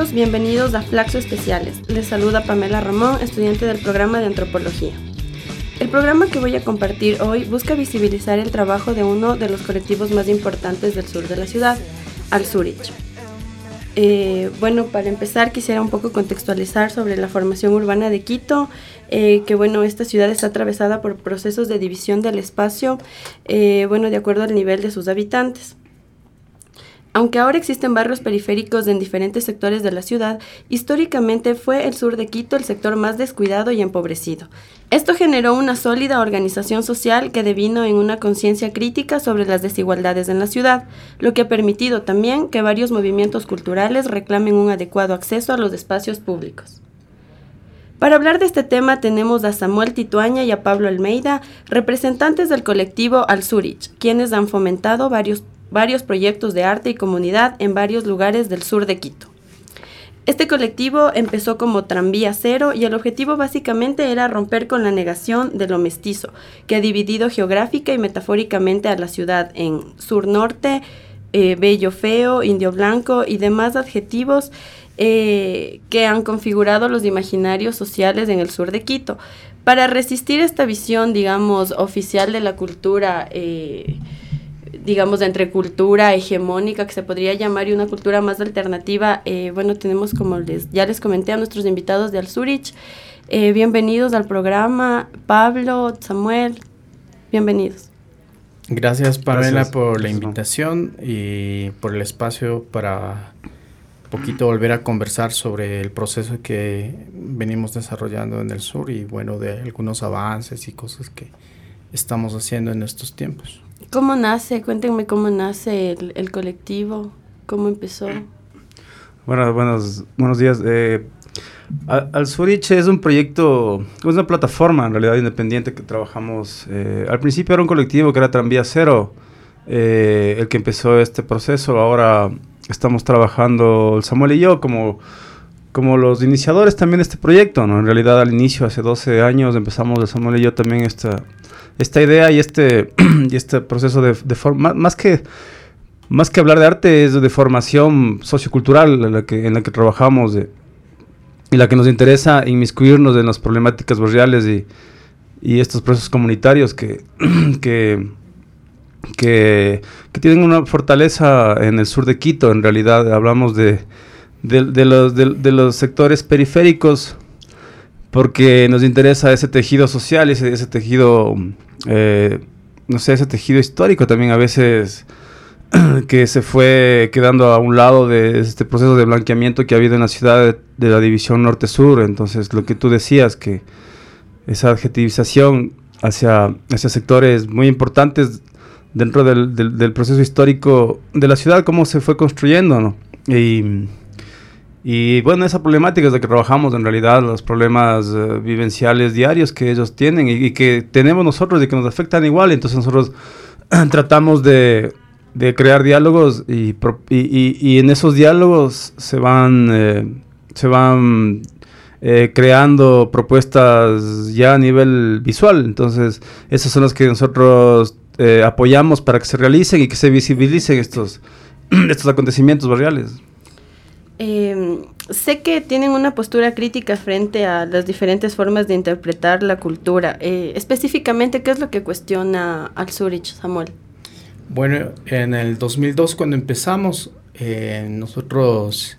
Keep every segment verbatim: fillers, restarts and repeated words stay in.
todos, bienvenidos a Flaxo Especiales. Les saluda Pamela Ramón, estudiante del programa de Antropología. El programa que voy a compartir hoy busca visibilizar el trabajo de uno de los colectivos más importantes del sur de la ciudad, Al-Zurich. Eh, bueno, para empezar quisiera un poco contextualizar sobre la formación urbana de Quito, eh, que bueno, esta ciudad está atravesada por procesos de división del espacio, eh, bueno, de acuerdo al nivel de sus habitantes. Aunque ahora existen barrios periféricos en diferentes sectores de la ciudad, históricamente fue el sur de Quito el sector más descuidado y empobrecido. Esto generó una sólida organización social que devino en una conciencia crítica sobre las desigualdades en la ciudad, lo que ha permitido también que varios movimientos culturales reclamen un adecuado acceso a los espacios públicos. Para hablar de este tema tenemos a Samuel Tituaña y a Pablo Almeida, representantes del colectivo Al-Zurich, quienes han fomentado varios varios proyectos de arte y comunidad en varios lugares del sur de Quito. Este colectivo empezó como Tranvía Cero y el objetivo básicamente era romper con la negación de lo mestizo, que ha dividido geográfica y metafóricamente a la ciudad en sur-norte, eh, bello feo, indio blanco y demás adjetivos eh, que han configurado los imaginarios sociales en el sur de Quito. Para resistir esta visión, digamos, oficial de la cultura eh, digamos, entre cultura hegemónica, que se podría llamar, y una cultura más alternativa, eh, bueno, tenemos, como les, ya les comenté, a nuestros invitados de Al-Zurich. Eh, bienvenidos al programa, Pablo, Samuel, bienvenidos. Gracias, Pamela, Gracias por la invitación y por el espacio para un poquito volver a conversar sobre el proceso que venimos desarrollando en el sur y, bueno, de algunos avances y cosas que estamos haciendo en estos tiempos. ¿Cómo nace? Cuéntenme cómo nace el, el colectivo, cómo empezó. Bueno, buenos, buenos días. Eh, Al-Zurich es un proyecto, es una plataforma en realidad independiente que trabajamos. Eh, al principio era un colectivo que era Tranvía Cero, eh, el que empezó este proceso. Ahora estamos trabajando el Samuel y yo como, como los iniciadores también de este proyecto, ¿no? En realidad al inicio, hace doce años, empezamos el Samuel y yo también esta... esta idea y este y este proceso de, de forma, más que más que hablar de arte, es de formación sociocultural en la que, en la que trabajamos de, y la que nos interesa inmiscuirnos en las problemáticas barriales y, y estos procesos comunitarios que, que, que, que tienen una fortaleza en el sur de Quito. En realidad hablamos de, de, de, los, de, de los sectores periféricos, porque nos interesa ese tejido social, ese, ese tejido, eh, no sé, ese tejido histórico también a veces que se fue quedando a un lado de este proceso de blanqueamiento que ha habido en la ciudad de, de la división norte-sur. Entonces, lo que tú decías, que esa adjetivización hacia, hacia sectores muy importantes dentro del, del, del proceso histórico de la ciudad, cómo se fue construyendo, ¿no? Y... Y bueno, esa problemática es la que trabajamos en realidad, los problemas uh, vivenciales diarios que ellos tienen y, y que tenemos nosotros y que nos afectan igual. Entonces nosotros tratamos de, de crear diálogos y, y, y, y en esos diálogos se van, eh, se van eh, creando propuestas ya a nivel visual. Entonces esas son las que nosotros eh, apoyamos para que se realicen y que se visibilicen estos, estos acontecimientos barriales. Eh, sé que tienen una postura crítica frente a las diferentes formas de interpretar la cultura. Eh, específicamente, ¿qué es lo que cuestiona Al-Zurich, Samuel? Bueno, en el dos mil dos, cuando empezamos, eh, nosotros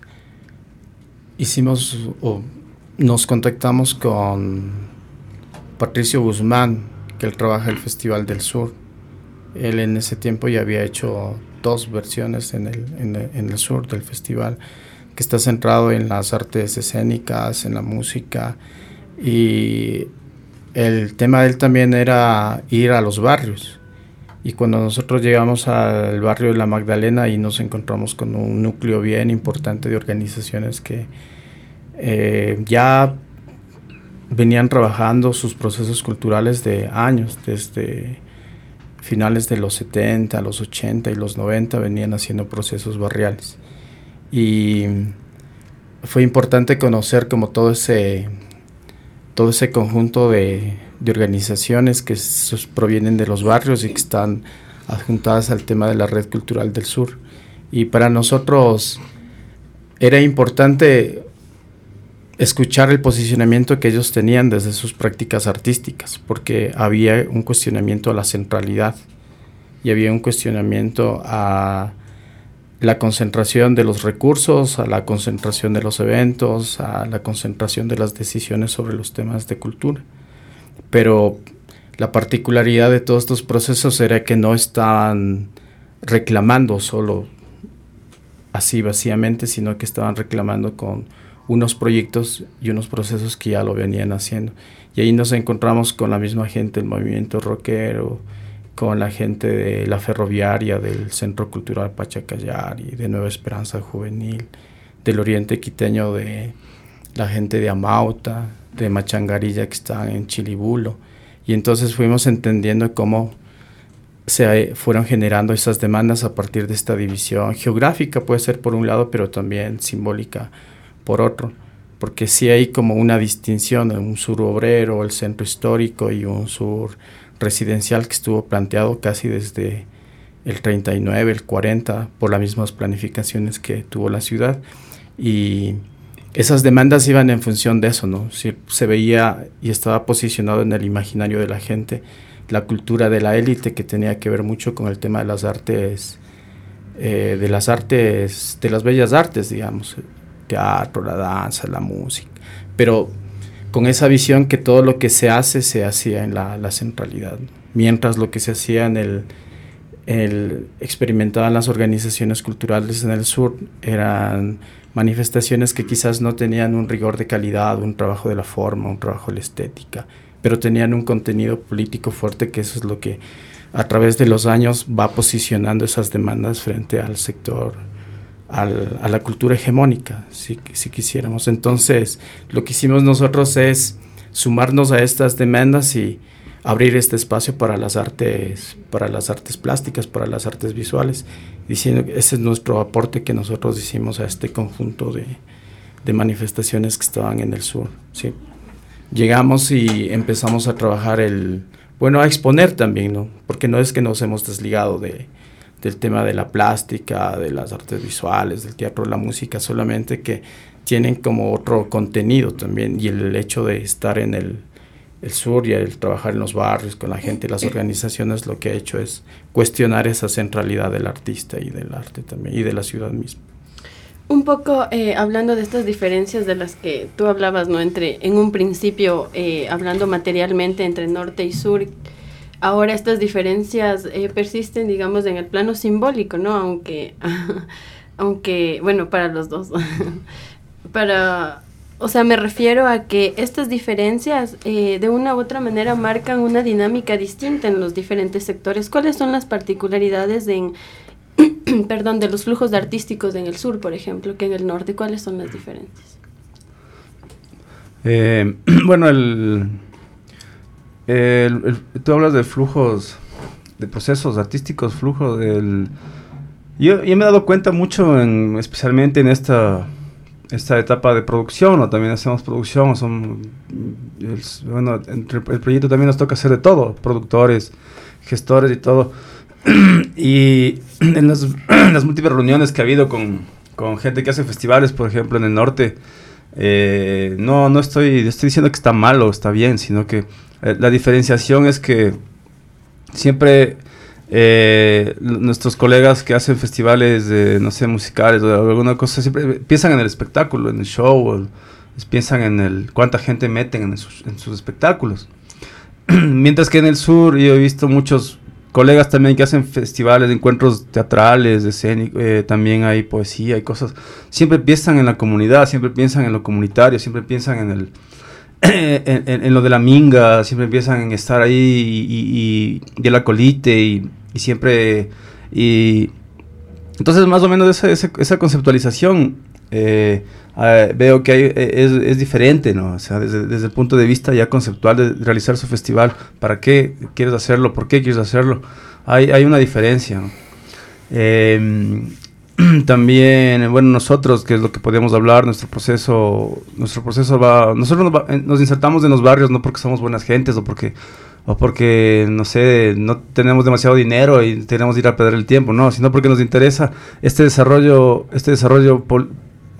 hicimos o nos contactamos con Patricio Guzmán, que él trabaja en el Festival del Sur. Él en ese tiempo ya había hecho dos versiones en el, en el, en el sur del festival, que está centrado en las artes escénicas, en la música, y el tema de él también era ir a los barrios. Y cuando nosotros llegamos al barrio de La Magdalena y nos encontramos con un núcleo bien importante de organizaciones que eh, ya venían trabajando sus procesos culturales de años, desde finales de los setenta, los ochenta y los noventa venían haciendo procesos barriales. Y fue importante conocer como todo ese todo ese conjunto de, de organizaciones que sus, provienen de los barrios y que están adjuntadas al tema de la Red Cultural del Sur. Y para nosotros era importante escuchar el posicionamiento que ellos tenían desde sus prácticas artísticas, porque había un cuestionamiento a la centralidad y había un cuestionamiento a la concentración de los recursos, a la concentración de los eventos, a la concentración de las decisiones sobre los temas de cultura. Pero la particularidad de todos estos procesos era que no estaban reclamando solo así vacíamente, sino que estaban reclamando con unos proyectos y unos procesos que ya lo venían haciendo. Y ahí nos encontramos con la misma gente del movimiento rockero, con la gente de la ferroviaria, del Centro Cultural Pachacayari, de Nueva Esperanza Juvenil, del Oriente Quiteño, de la gente de Amauta, de Machangarilla, que están en Chilibulo. Y entonces fuimos entendiendo cómo se fueron generando esas demandas a partir de esta división geográfica, puede ser por un lado, pero también simbólica por otro, porque sí hay como una distinción en un sur obrero, el centro histórico, y un sur residencial que estuvo planteado casi desde el treinta y nueve, el cuarenta, por las mismas planificaciones que tuvo la ciudad, y esas demandas iban en función de eso, ¿no? Se, se veía y estaba posicionado en el imaginario de la gente la cultura de la élite, que tenía que ver mucho con el tema de las artes, eh, de las artes, de las bellas artes, digamos, teatro, la danza, la música, pero con esa visión que todo lo que se hace, se hacía en la, la centralidad, ¿no? Mientras lo que se hacía en el, el, experimentaban las organizaciones culturales en el sur, eran manifestaciones que quizás no tenían un rigor de calidad, un trabajo de la forma, un trabajo de la estética, pero tenían un contenido político fuerte, que eso es lo que a través de los años va posicionando esas demandas frente al sector, al, a la cultura hegemónica, si, si quisiéramos. Entonces, lo que hicimos nosotros es sumarnos a estas demandas y abrir este espacio para las artes, para las artes plásticas, para las artes visuales, diciendo que ese es nuestro aporte que nosotros hicimos a este conjunto de, de manifestaciones que estaban en el sur, ¿sí? Llegamos y empezamos a trabajar el, bueno, a exponer también, ¿no? Porque no es que nos hemos desligado de, del tema de la plástica, de las artes visuales, del teatro, la música, solamente que tienen como otro contenido también, y el hecho de estar en el, el sur y el trabajar en los barrios con la gente y las organizaciones, lo que ha hecho es cuestionar esa centralidad del artista y del arte también, y de la ciudad misma. Un poco eh, hablando de estas diferencias de las que tú hablabas, ¿no? Entre, en un principio, eh, hablando materialmente entre norte y sur, ahora estas diferencias eh, persisten, digamos, en el plano simbólico, ¿no? Aunque, aunque bueno, para los dos. para, o sea, me refiero a que estas diferencias eh, de una u otra manera marcan una dinámica distinta en los diferentes sectores. ¿Cuáles son las particularidades en... perdón, de los flujos artísticos en el sur, por ejemplo, que en el norte? ¿Cuáles son las diferencias? Eh, bueno, el, el, el, tú hablas de flujos, de procesos artísticos, flujo del... Yo, yo me he dado cuenta mucho, en, especialmente en esta, esta etapa de producción, o también hacemos producción, son, el, bueno, entre el proyecto también nos toca hacer de todo, productores, gestores y todo. Y en las, en las múltiples reuniones que ha habido con, con gente que hace festivales, por ejemplo, en el norte, eh, no, no estoy, estoy diciendo que está mal o está bien, sino que eh, la diferenciación es que siempre eh, nuestros colegas que hacen festivales, de, no sé, musicales o alguna cosa, siempre piensan en el espectáculo, en el show, o piensan en el cuánta gente meten en sus, en sus espectáculos. Mientras que en el sur yo he visto muchos colegas también que hacen festivales, encuentros teatrales, de escénico, eh, también hay poesía y cosas. Siempre piensan en la comunidad, siempre piensan en lo comunitario, siempre piensan en el en, en, en lo de la minga, siempre piensan en estar ahí y, y, y el acolite y, y siempre... Y entonces más o menos esa, esa, esa conceptualización eh, eh, veo que hay, es, es diferente, ¿no? O sea, desde, desde el punto de vista ya conceptual de realizar su festival, ¿para qué quieres hacerlo? ¿Por qué quieres hacerlo? Hay, hay una diferencia, ¿no? Eh, también, bueno, nosotros, que es lo que podíamos hablar, nuestro proceso, nuestro proceso va, nosotros nos, va, nos insertamos en los barrios no porque somos buenas gentes o porque, o porque, no sé, no tenemos demasiado dinero y tenemos que ir a perder el tiempo, no, sino porque nos interesa este desarrollo, este desarrollo pol-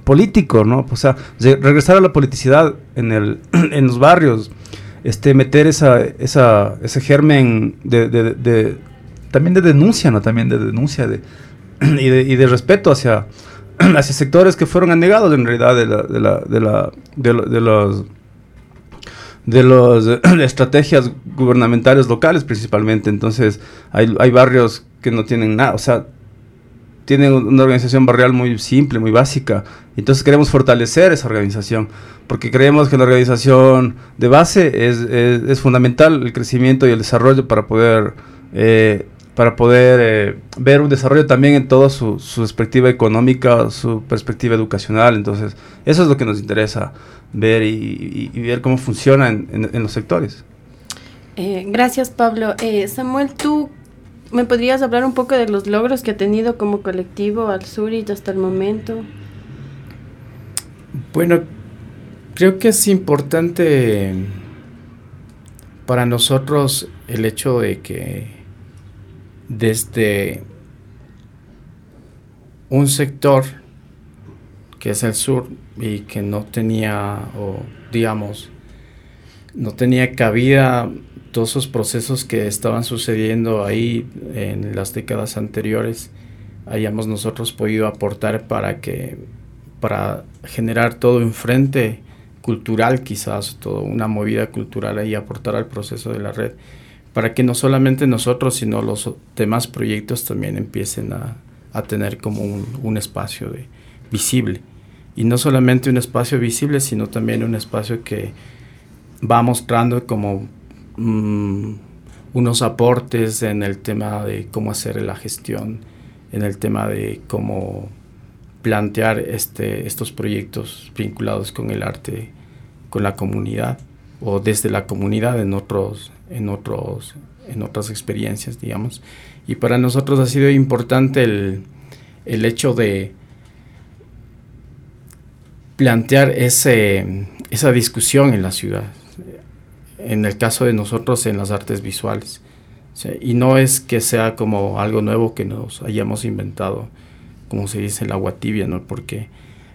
político, ¿no? O sea, de regresar a la politicidad en el en los barrios, este meter esa esa ese germen de, de, de, de también de denuncia, ¿no? También de denuncia de y de, y de respeto hacia hacia sectores que fueron anegados en realidad de la de la de la de, lo, de los de las estrategias gubernamentales locales principalmente. Entonces hay, hay barrios que no tienen nada, o sea, tienen una organización barrial muy simple, muy básica. Entonces queremos fortalecer esa organización, porque creemos que la organización de base es, es, es fundamental el crecimiento y el desarrollo para poder eh, para poder eh, ver un desarrollo también en toda su, su perspectiva económica, su perspectiva educacional. Entonces eso es lo que nos interesa ver y, y, y ver cómo funciona en, en, en los sectores. Eh, gracias, Pablo. Eh, Samuel, ¿tú me podrías hablar un poco de los logros que ha tenido como colectivo Al-Zurich hasta el momento? Bueno, creo que es importante para nosotros el hecho de que desde un sector que es el sur y que no tenía, o digamos, no tenía cabida todos esos procesos que estaban sucediendo ahí en las décadas anteriores, hayamos nosotros podido aportar para que, para generar todo un frente cultural, quizás, toda una movida cultural ahí, aportar al proceso de la red, para que no solamente nosotros, sino los demás proyectos también empiecen a, a tener como un, un espacio de, visible. Y no solamente un espacio visible, sino también un espacio que va mostrando como mmm, unos aportes en el tema de cómo hacer la gestión, en el tema de cómo plantear este, estos proyectos vinculados con el arte, con la comunidad, o desde la comunidad en otros, en otros, en otras experiencias, digamos. Y para nosotros ha sido importante el, el hecho de plantear ese, esa discusión en la ciudad, en el caso de nosotros en las artes visuales. O sea, y no es que sea como algo nuevo que nos hayamos inventado, como se dice, el agua tibia, ¿no? Porque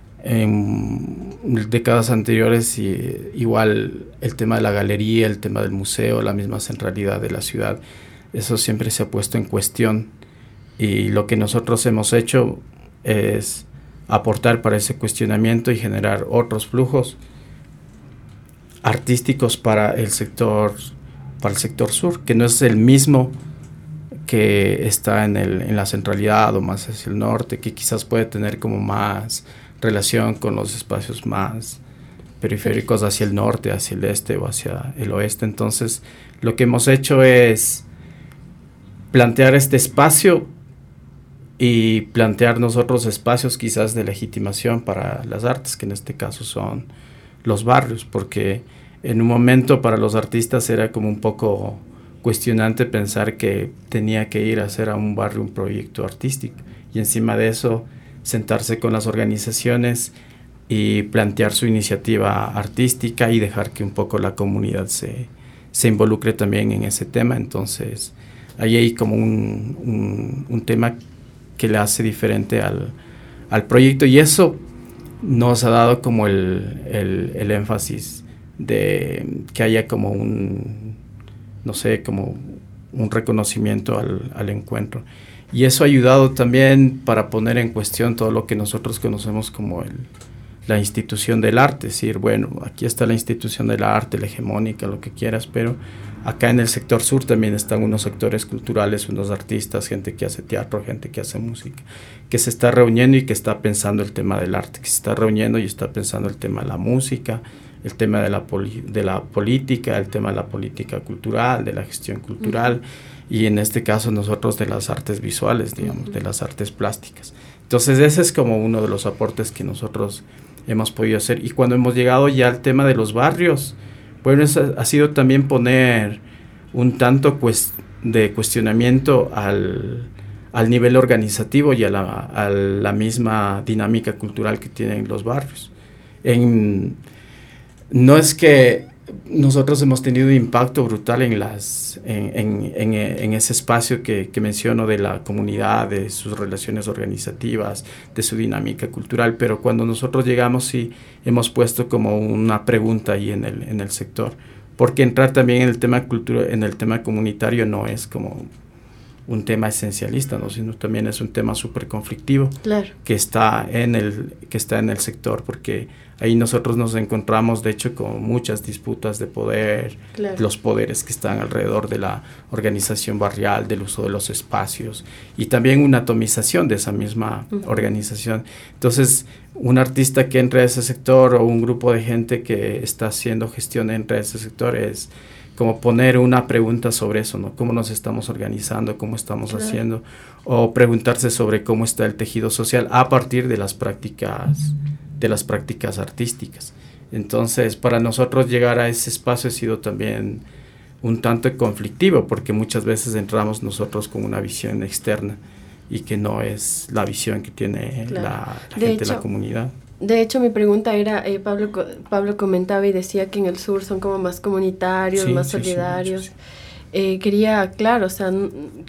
en décadas anteriores y, igual el tema de la galería, el tema del museo, la misma centralidad de la ciudad, eso siempre se ha puesto en cuestión, y lo que nosotros hemos hecho es aportar para ese cuestionamiento y generar otros flujos artísticos para el sector, para el sector sur, que no es el mismo que está en, el, en la centralidad o más hacia el norte, que quizás puede tener como más relación con los espacios más periféricos hacia el norte, hacia el este o hacia el oeste. Entonces, lo que hemos hecho es plantear este espacio y plantear nosotros espacios quizás de legitimación para las artes, que en este caso son los barrios, porque en un momento para los artistas era como un poco cuestionante pensar que tenía que ir a hacer a un barrio un proyecto artístico, y encima de eso sentarse con las organizaciones y plantear su iniciativa artística y dejar que un poco la comunidad se, se involucre también en ese tema. Entonces ahí hay como un, un, un tema que le hace diferente al, al proyecto, y eso nos ha dado como el, el, el énfasis de que haya como un, no sé, como un reconocimiento al, al encuentro. Y eso ha ayudado también para poner en cuestión todo lo que nosotros conocemos como el, la institución del arte. Es decir, bueno, aquí está la institución del arte, la hegemónica, lo que quieras, pero acá en el sector sur también están unos sectores culturales, unos artistas, gente que hace teatro, gente que hace música, que se está reuniendo y que está pensando el tema del arte, que se está reuniendo y está pensando el tema de la música, el tema de la, poli- de la política, el tema de la política cultural, de la gestión cultural, uh-huh. y en este caso nosotros de las artes visuales, digamos, uh-huh. de las artes plásticas. Entonces ese es como uno de los aportes que nosotros hemos podido hacer. Y cuando hemos llegado ya al tema de los barrios, bueno, eso ha sido también poner un tanto cuest- de cuestionamiento al, al nivel organizativo y a la, a la misma dinámica cultural que tienen los barrios. En, no es que nosotros hemos tenido un impacto brutal en, las, en, en, en, en ese espacio que, que menciono de la comunidad, de sus relaciones organizativas, de su dinámica cultural, pero cuando nosotros llegamos sí hemos puesto como una pregunta ahí en el, en el sector, porque entrar también en el tema cultura, en el tema comunitario no es como un tema esencialista, ¿no? Sino también es un tema súper conflictivo, claro, que está en el que está en el sector, porque ahí nosotros nos encontramos, de hecho, con muchas disputas de poder, claro, los poderes que están alrededor de la organización barrial, del uso de los espacios, y también una atomización de esa misma uh-huh. organización. Entonces, un artista que entra a ese sector o un grupo de gente que está haciendo gestión entra a ese sector es como poner una pregunta sobre eso, ¿no? ¿Cómo nos estamos organizando? ¿Cómo estamos claro. haciendo? O preguntarse sobre cómo está el tejido social a partir de las prácticas, de las prácticas artísticas. Entonces, para nosotros llegar a ese espacio ha sido también un tanto conflictivo, porque muchas veces entramos nosotros con una visión externa y que no es la visión que tiene claro. la, la gente hecho, de la comunidad. De hecho, mi pregunta era, eh, Pablo, Pablo comentaba y decía que en el sur son como más comunitarios, sí, más sí, solidarios. Sí, sí. Eh, quería, claro, o sea,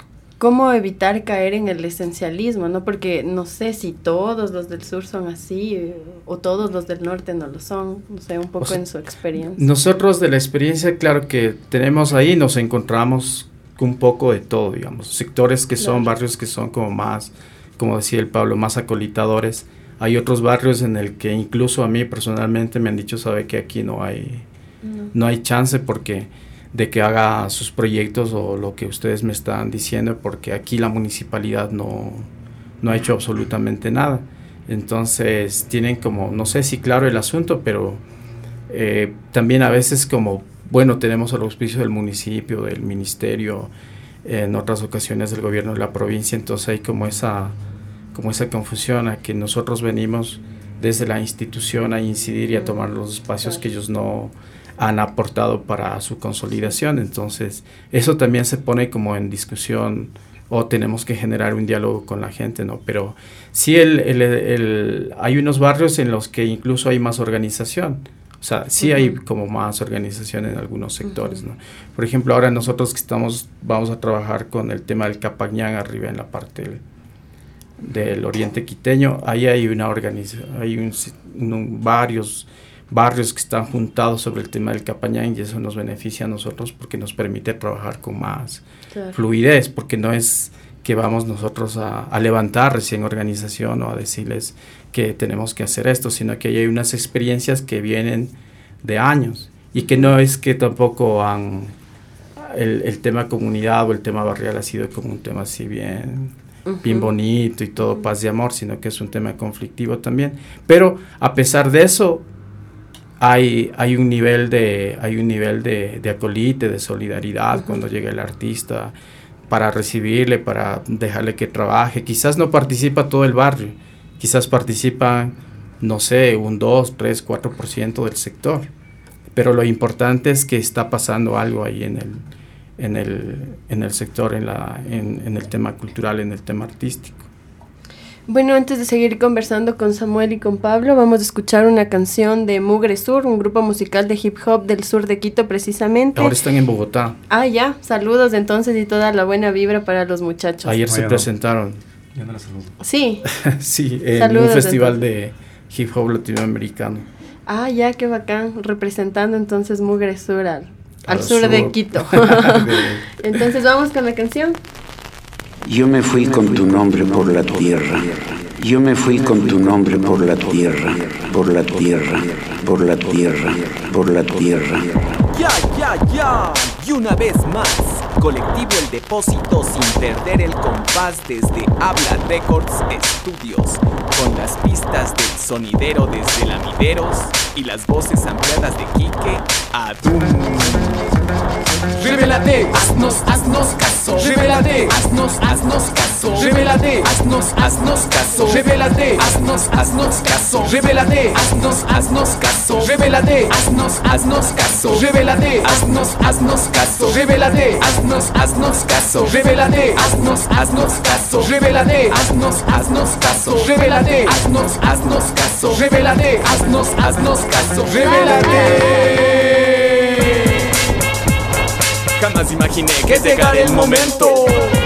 ¿cómo evitar caer en el esencialismo, no? Porque no sé si todos los del sur son así eh, o todos los del norte no lo son, no sé, un poco o sea, en su experiencia. Nosotros de la experiencia, claro que tenemos ahí, nos encontramos un poco de todo, digamos, sectores que claro. son barrios que son como más, como decía el Pablo, más acolitadores. Hay otros barrios en el que incluso a mí personalmente me han dicho, sabe que aquí no hay, no. no hay chance porque de que haga sus proyectos o lo que ustedes me están diciendo, porque aquí la municipalidad no, no ha hecho absolutamente nada. Entonces tienen como, no sé si claro el asunto, pero eh, también a veces como, bueno, tenemos el auspicio del municipio, del ministerio, en otras ocasiones del gobierno de la provincia, entonces hay como esa... como esa confusión a que nosotros venimos desde la institución a incidir y a tomar los espacios que ellos no han aportado para su consolidación. Entonces, eso también se pone como en discusión o tenemos que generar un diálogo con la gente, ¿no? Pero sí el, el, el, hay unos barrios en los que incluso hay más organización. O sea, sí uh-huh. hay como más organización en algunos sectores, uh-huh. ¿no? Por ejemplo, ahora nosotros que estamos, vamos a trabajar con el tema del Capañán arriba en la parte del del oriente quiteño, ahí hay una organización, hay un, un, varios barrios que están juntados sobre el tema del Capañán y eso nos beneficia a nosotros porque nos permite trabajar con más claro. fluidez, porque no es que vamos nosotros a, a levantar recién organización o a decirles que tenemos que hacer esto, sino que hay unas experiencias que vienen de años y que no es que tampoco han el, el tema comunidad o el tema barrial ha sido como un tema así bien Uh-huh. bien bonito y todo uh-huh. paz y amor, sino que es un tema conflictivo también. Pero a pesar de eso, hay, hay un nivel de, hay un nivel de, de acolite, de solidaridad uh-huh. cuando llega el artista para recibirle, para dejarle que trabaje. Quizás no participa todo el barrio, quizás participa, no sé, un dos, tres, cuatro por ciento del sector. Pero lo importante es que está pasando algo ahí en el en el, en el sector, en, la, en, en el tema cultural, en el tema artístico. Bueno, antes de seguir conversando con Samuel y con Pablo, vamos a escuchar una canción de Mugre Sur, un grupo musical de hip hop del sur de Quito precisamente. Ahora están en Bogotá. Ah, ya, saludos entonces y toda la buena vibra para los muchachos. Ayer se Bueno. presentaron. Ya no la saludo. Sí. sí, en saludos, un festival entonces. de hip hop latinoamericano. Ah, ya, qué bacán, representando entonces Mugre Sur al... Al sur, sur de Quito. Entonces vamos con la canción. Yo me fui con tu nombre por la tierra. Yo me fui con tu nombre por la tierra. Por la tierra. Por la tierra. Por la tierra. Ya, ya, ya. Y una vez más, Colectivo El Depósito sin perder el compás desde Habla Records Studios. Con las pistas del sonidero desde Lamideros y las voces ampliadas de Quique Adum. Revélate, haznos, haznos caso. Revélate, haznos, haznos caso. Revélate, haznos, haznos caso. Revélate, haznos, haznos caso. Revélate, haznos, haznos caso. Revélate, haznos, haznos caso. Revélate, haznos, haznos caso. Revélate, haznos, haznos caso. Revélate, haznos, haznos caso. Revélate, haznos, haznos caso. Revélate, haznos, haznos caso. Revélate, haznos, haznos caso. Revélate. Jamás imaginé que llegaría el momento.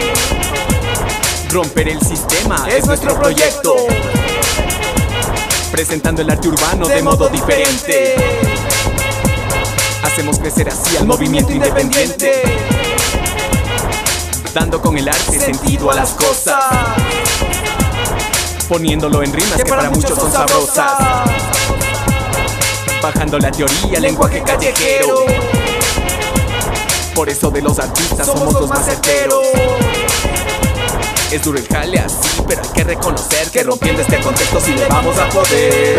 Romper el sistema es nuestro proyecto. Presentando el arte urbano de modo diferente. Hacemos crecer así al movimiento independiente. Dando con el arte sentido a las cosas. Poniéndolo en rimas que para muchos son sabrosas. Bajando la teoría, lenguaje callejero. Por eso de los artistas somos los más certeros. Es duro el jale así, pero hay que reconocer que rompiendo este contexto sí le vamos a poder.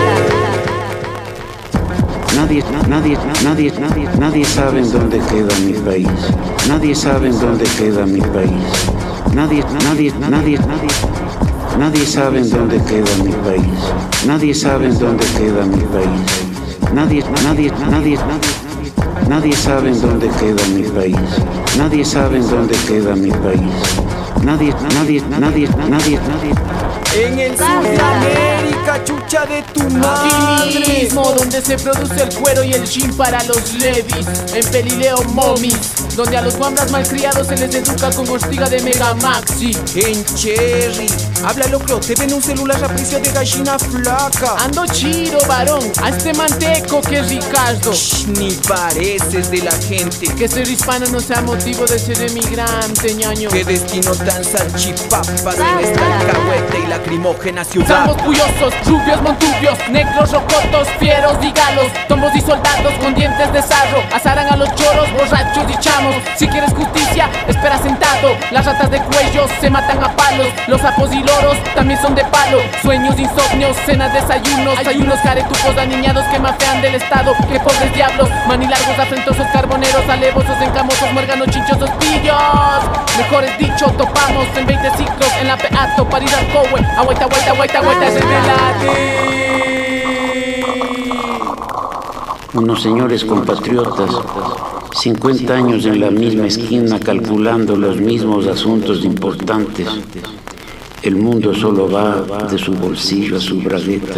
Nadie, nadie, nadie, nadie, nadie sabe en dónde queda mi país. Nadie sabe en dónde queda mi país. Nadie, nadie, nadie, nadie. Nadie sabe en dónde queda mi país. Nadie sabe en dónde queda mi país. Nadie, nadie, nadie, nadie. Nadie sabe en dónde queda mi país. Nadie sabe en dónde queda mi país. Nadie, nadie, nadie, nadie, nadie. En el sur de América, chucha de tu madre. Aquí mismo, donde se produce el cuero y el jean para los levis. En Pelileo Momis, donde a los guambras malcriados se les educa con hostiga de Mega Maxi. En Cherry, háblalo creo, te ven un celular a precio de gallina flaca. Ando chiro, varón, a este manteco que es Ricardo. Shh, ni pareces de la gente. Que ser hispano no sea motivo de ser emigrante, ñaño. Qué destino tan salchipapas en esta alcahuete y lacrimógena ciudad. Somos curiosos, rubios, montubios, negros, rocotos, fieros y galos. Tombos y soldados con dientes de sarro. Azarán a los choros, borrachos y chamos. Si quieres justicia, espera sentado. Las ratas de cuello se matan a palos. Los sapos y loros también son de palo. Sueños, insomnios, cenas, desayunos. Hay unos caretupos aniñados que mafean del estado. Que pobres diablos, manilargos, afrentosos, carboneros, alevosos, encamosos, muérganos, chinchosos, pillos. Mejor es dicho, topamos en veinte ciclos en la Peato para ir al Cowe. Agüita, agüita, agüita, agüita, revelate. Unos señores compatriotas, cincuenta años en la misma esquina calculando los mismos asuntos importantes. El mundo solo va de su bolsillo a su bragueta.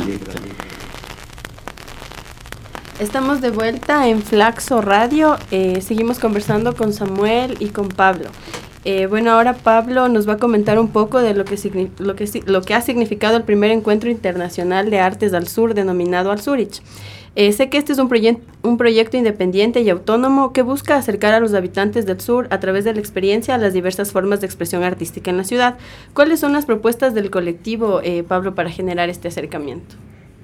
Estamos de vuelta en Flaxo Radio. Eh, seguimos conversando con Samuel y con Pablo. Eh, bueno, ahora Pablo nos va a comentar un poco de lo que, lo, que, lo que ha significado el primer encuentro internacional de artes al sur denominado Al Zurich. Eh, sé que este es un, proye- un proyecto independiente y autónomo que busca acercar a los habitantes del sur a través de la experiencia a las diversas formas de expresión artística en la ciudad. ¿Cuáles son las propuestas del colectivo, eh, Pablo, para generar este acercamiento?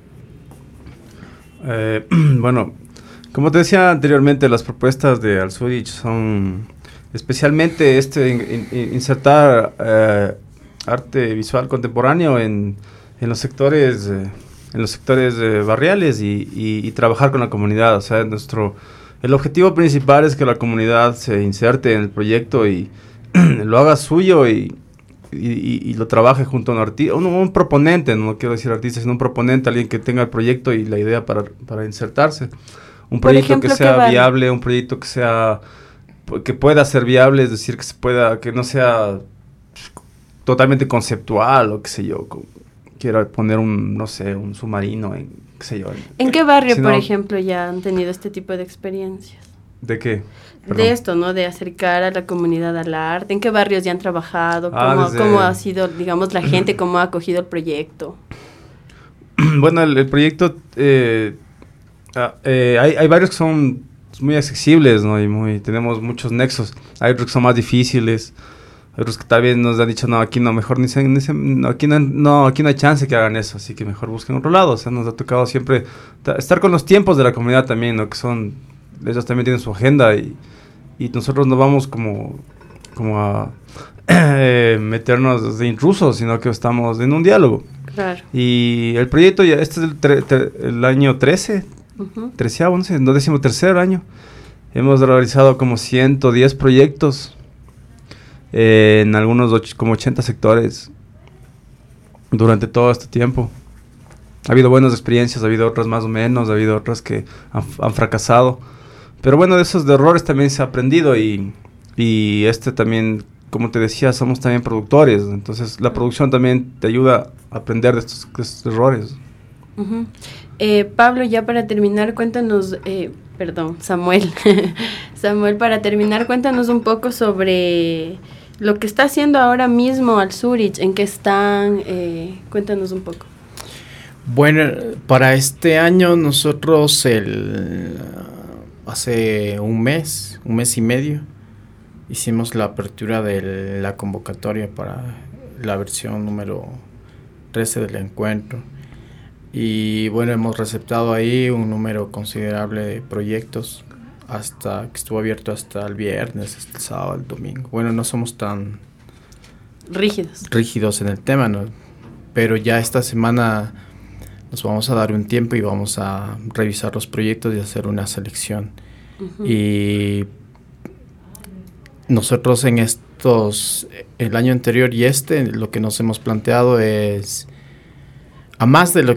Eh, bueno, como te decía anteriormente, las propuestas de Al Zurich son especialmente este in, in, insertar eh, arte visual contemporáneo en, en los sectores eh, en los sectores eh, barriales y, y, y trabajar con la comunidad. O sea, nuestro el objetivo principal es que la comunidad se inserte en el proyecto y lo haga suyo y Y, y, y lo trabaje junto a un artista, un, un proponente, no quiero decir artista, sino un proponente, alguien que tenga el proyecto y la idea para, para insertarse. Un proyecto ejemplo, que sea vale? viable, un proyecto que sea, que pueda ser viable, es decir, que se pueda, que no sea totalmente conceptual o qué sé yo, quiero poner un, no sé, un submarino en, qué sé yo. En, ¿En qué barrio, sino, por ejemplo, ya han tenido este tipo de experiencias? ¿De qué? Perdón. De esto, ¿no? De acercar a la comunidad al arte. ¿En qué barrios ya han trabajado? ¿Cómo, Ah, desde... ¿Cómo ha sido, digamos, la gente? ¿Cómo ha acogido el proyecto? Bueno, el, el proyecto... Eh, eh, hay, hay varios que son muy accesibles, ¿no? Y muy, tenemos muchos nexos. Hay otros que son más difíciles. Hay otros que tal vez nos han dicho, no, aquí no, mejor ni se, ni se, no, aquí no, no, aquí no hay chance que hagan eso. Así que mejor busquen otro lado. O sea, nos ha tocado siempre ta- estar con los tiempos de la comunidad también, ¿no? Que son... Ellos también tienen su agenda y, y nosotros no vamos como, como a eh, meternos de intrusos, sino que estamos en un diálogo. Claro. Y el proyecto ya, este es el, tre- tre- el año trece, uh-huh. treceavo, no sé, no décimo tercer año. Hemos realizado como ciento diez proyectos eh, en algunos och- como ochenta sectores durante todo este tiempo. Ha habido buenas experiencias, ha habido otras más o menos, ha habido otras que han, han fracasado. Pero bueno, de esos de errores también se ha aprendido y, y este también, como te decía, somos también productores. Entonces la producción también te ayuda a aprender de estos, de estos errores. Uh-huh. Eh, Pablo, ya para terminar, cuéntanos, eh, perdón, Samuel, Samuel, para terminar, cuéntanos un poco sobre lo que está haciendo ahora mismo Al Zurich, en qué están, eh, cuéntanos un poco. Bueno, para este año nosotros el, hace un mes, un mes y medio, hicimos la apertura de la convocatoria para la versión número trece del encuentro. Y bueno, hemos receptado ahí un número considerable de proyectos, hasta que estuvo abierto hasta el viernes, hasta el sábado, el domingo. Bueno, no somos tan rígidos, rígidos en el tema, ¿no? Pero ya esta semana nos vamos a dar un tiempo y vamos a revisar los proyectos y hacer una selección. Uh-huh. Y nosotros en estos, el año anterior y este, lo que nos hemos planteado es, a más de lo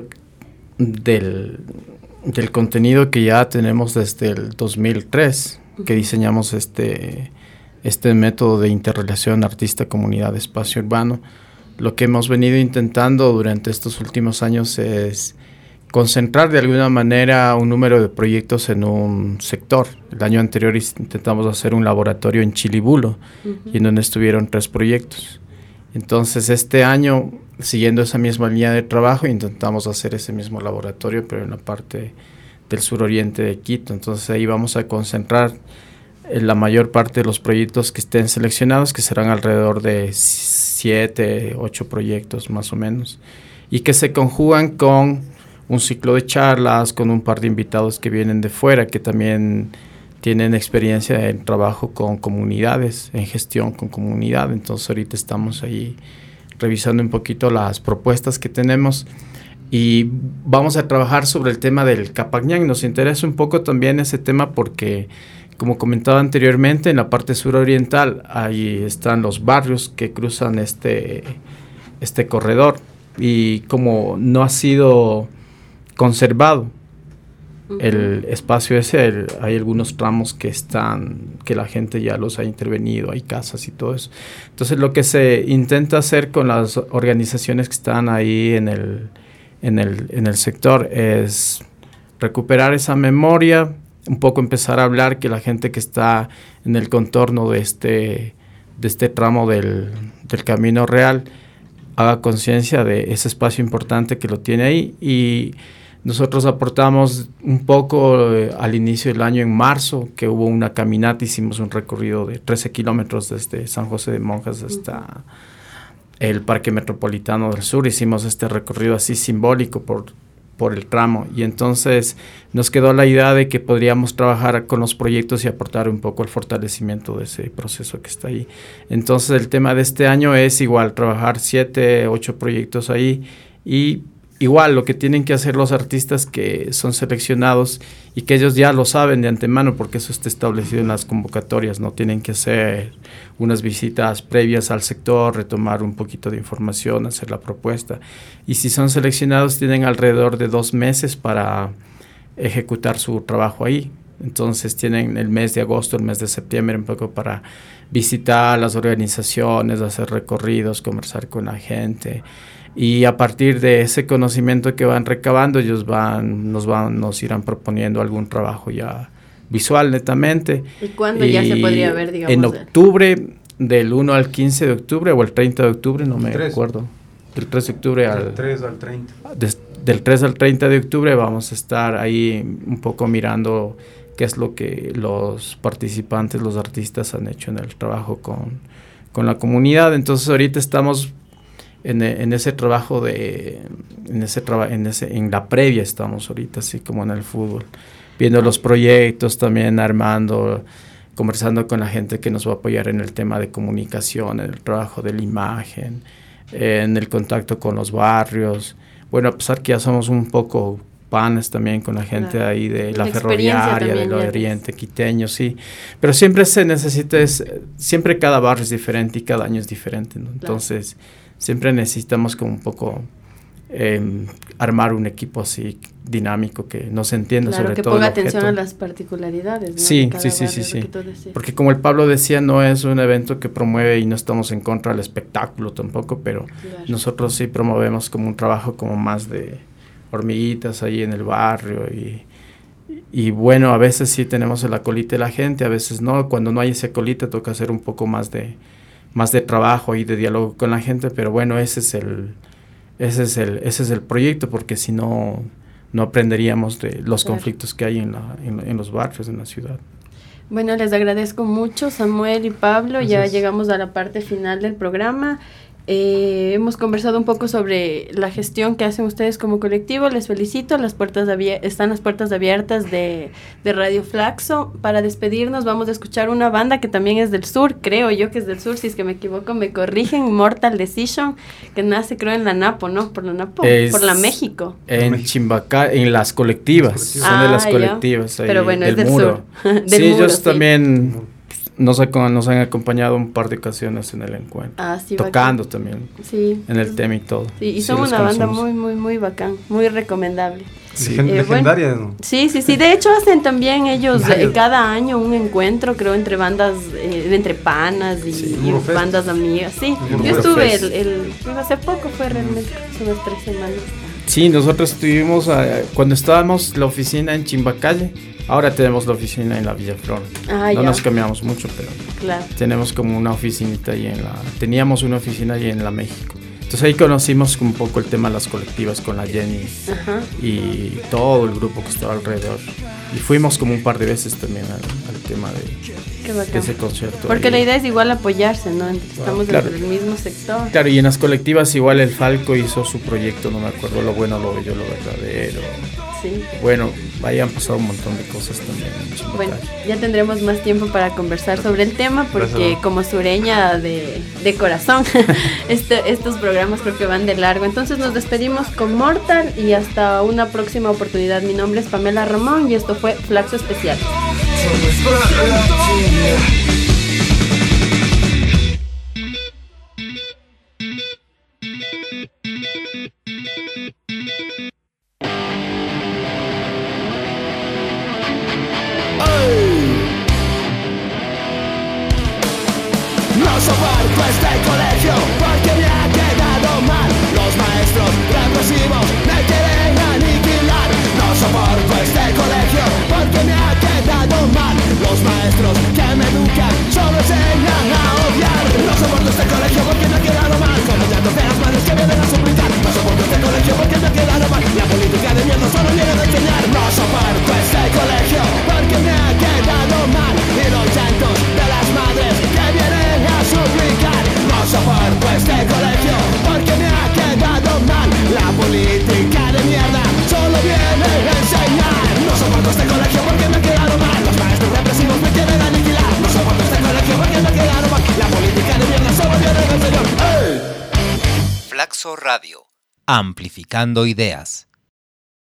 del, del contenido que ya tenemos desde el dos mil tres, uh-huh. que diseñamos este, este método de interrelación artista-comunidad-espacio urbano, lo que hemos venido intentando durante estos últimos años es concentrar de alguna manera un número de proyectos en un sector. El año anterior intentamos hacer un laboratorio en Chilibulo, uh-huh. y en donde estuvieron tres proyectos. Entonces este año, siguiendo esa misma línea de trabajo, intentamos hacer ese mismo laboratorio, pero en la parte del suroriente de Quito. Entonces ahí vamos a concentrar la mayor parte de los proyectos que estén seleccionados, que serán alrededor de siete, ocho proyectos más o menos, y que se conjugan con un ciclo de charlas, con un par de invitados que vienen de fuera, que también tienen experiencia en trabajo con comunidades, en gestión con comunidad. Entonces ahorita estamos ahí revisando un poquito las propuestas que tenemos y vamos a trabajar sobre el tema del Capagñán. Nos interesa un poco también ese tema porque, como comentaba anteriormente, en la parte suroriental ahí están los barrios que cruzan este, este corredor, y como no ha sido conservado uh-huh. el espacio ese, el, hay algunos tramos que están, que la gente ya los ha intervenido, hay casas y todo eso. Entonces lo que se intenta hacer con las organizaciones que están ahí en el, en el, en el sector es recuperar esa memoria, un poco empezar a hablar, que la gente que está en el contorno de este, de este tramo del, del Camino Real haga conciencia de ese espacio importante que lo tiene ahí. Y nosotros aportamos un poco eh, al inicio del año, en marzo, que hubo una caminata, hicimos un recorrido de trece kilómetros desde San José de Monjas hasta uh-huh. el Parque Metropolitano del Sur. Hicimos este recorrido así simbólico por, por el tramo, y entonces nos quedó la idea de que podríamos trabajar con los proyectos y aportar un poco el fortalecimiento de ese proceso que está ahí. Entonces el tema de este año es igual, trabajar siete, ocho proyectos ahí, y igual lo que tienen que hacer los artistas que son seleccionados, y que ellos ya lo saben de antemano porque eso está establecido en las convocatorias, no tienen que hacer unas visitas previas al sector, retomar un poquito de información, hacer la propuesta, y si son seleccionados tienen alrededor de dos meses para ejecutar su trabajo ahí. Entonces tienen el mes de agosto, el mes de septiembre un poco para visitar las organizaciones, hacer recorridos, conversar con la gente. Y a partir de ese conocimiento que van recabando, ellos van, nos van, nos irán proponiendo algún trabajo ya visual netamente. ¿Y cuándo y ya se podría ver, digamos? En octubre, del uno al quince de octubre, o el treinta de octubre, no me acuerdo. Del tres de octubre al... Del tres al treinta. De, del tres al treinta de octubre vamos a estar ahí un poco mirando qué es lo que los participantes, los artistas han hecho en el trabajo con, con la comunidad. Entonces ahorita estamos En, en ese trabajo de en ese traba, en ese en la previa estamos ahorita, así como en el fútbol, viendo los proyectos, también armando, conversando con la gente que nos va a apoyar en el tema de comunicación, en el trabajo de la imagen, eh, en el contacto con los barrios. Bueno, a pesar que ya somos un poco panes también con la gente claro. ahí de la, la ferroviaria, del oriente quiteño, sí, pero siempre se necesita, es, siempre cada barrio es diferente y cada año es diferente, ¿no? Entonces claro. siempre necesitamos como un poco eh, armar un equipo así dinámico que nos entienda claro, sobre que todo ponga el objeto. atención a las particularidades, ¿no? Sí, sí, sí, sí, sí. Porque como el Pablo decía, no es un evento que promueve, y no estamos en contra del espectáculo tampoco, pero claro. nosotros sí promovemos como un trabajo como más de hormiguitas ahí en el barrio y, y bueno, a veces sí tenemos el acolite de la gente, a veces no. Cuando no hay ese acolite toca hacer un poco más de, más de trabajo y de diálogo con la gente, pero bueno, ese es el, ese es el, ese es el proyecto, porque si no, no aprenderíamos de los claro. conflictos que hay en, la, en, en los barrios, en la ciudad. Bueno, les agradezco mucho, Samuel y Pablo. Gracias. Ya llegamos a la parte final del programa. Eh, hemos conversado un poco sobre la gestión que hacen ustedes como colectivo. Les felicito, las puertas abier- están las puertas abiertas de, de Radio Flaxo. Para despedirnos vamos a escuchar una banda que también es del sur, creo yo que es del sur, si es que me equivoco me corrigen, Mortal Decision, que nace creo en la Napo, ¿no? Por la Napo, es por la México. En Chimbacá, en las colectivas, son ah, de las colectivas. Ahí, pero bueno, del es del muro. sur. del sí, muro, ellos sí. también... Nos, nos han acompañado un par de ocasiones en el encuentro, ah, sí, tocando bacán. también sí. en el tema y todo. Sí, y sí, son una banda muy, muy, muy bacán, muy recomendable. Sí. Eh, legendaria, bueno, ¿no? Sí, sí, sí. De hecho hacen también ellos eh, cada año un encuentro, creo, entre bandas, eh, entre panas y, sí, y bandas amigas. Sí, el yo estuve el, el, pues hace poco, fue realmente, hace unas tres semanas. Sí, nosotros estuvimos uh, cuando estábamos la oficina en Chimbacalle. Ahora tenemos la oficina en la Villaflor. Ah, no ya. nos cambiamos mucho, pero claro. tenemos como una oficinita ahí en la... Teníamos una oficina ahí en la México. Entonces ahí conocimos un poco el tema de las colectivas con la Jenny. Ajá. Y todo el grupo que estaba alrededor. Y fuimos como un par de veces también al, al tema de, de ese concierto. Porque ahí. La idea es igual apoyarse, ¿no? Estamos claro. en el mismo sector. Claro, y en las colectivas igual el Falco hizo su proyecto, no me acuerdo, lo bueno, lo bello, lo verdadero. Sí. Bueno, ahí han pasado un montón de cosas también. Bueno, ya tendremos más tiempo para conversar sobre el tema, porque como sureña de, de corazón, este, estos programas creo que van de largo. Entonces nos despedimos con Mortal y hasta una próxima oportunidad. Mi nombre es Pamela Ramón y esto fue Flaxo Especial. Radio, amplificando ideas.